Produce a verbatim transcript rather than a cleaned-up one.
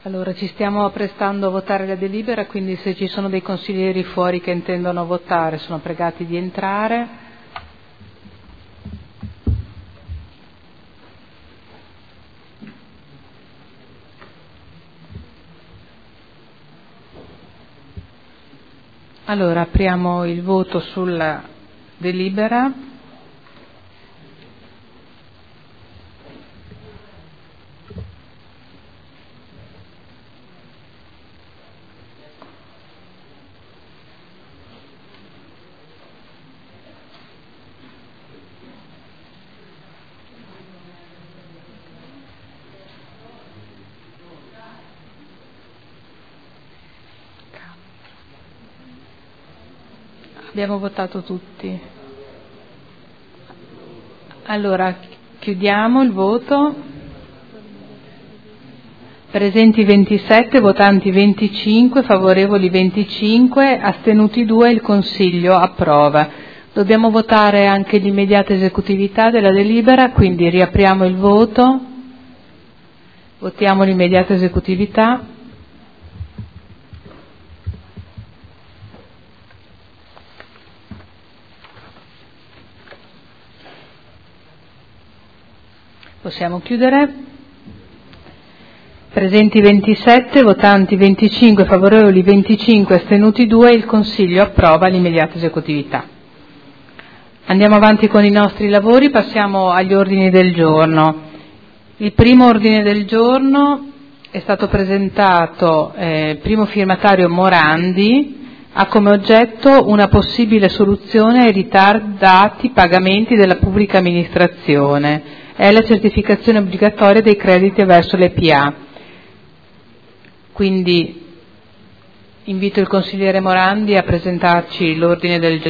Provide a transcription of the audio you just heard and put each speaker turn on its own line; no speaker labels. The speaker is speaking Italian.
Allora, ci stiamo apprestando a votare la delibera, quindi se ci sono dei consiglieri fuori che intendono votare sono pregati di entrare. Allora, apriamo il voto sulla delibera. Abbiamo votato tutti. Allora, chiudiamo il voto. Presenti ventisette, votanti venticinque, favorevoli venticinque, astenuti due, il Consiglio approva. Dobbiamo votare anche l'immediata esecutività della delibera, quindi riapriamo il voto. Votiamo l'immediata esecutività. Possiamo chiudere. Presenti ventisette, votanti venticinque, favorevoli venticinque, astenuti due, il Consiglio approva l'immediata esecutività. Andiamo avanti con i nostri lavori, passiamo agli ordini del giorno. Il primo ordine del giorno è stato presentato, eh, primo firmatario Morandi, ha come oggetto una possibile soluzione ai ritardati pagamenti della pubblica amministrazione. È la certificazione obbligatoria dei crediti verso le P A. Quindi invito il consigliere Morandi a presentarci l'ordine del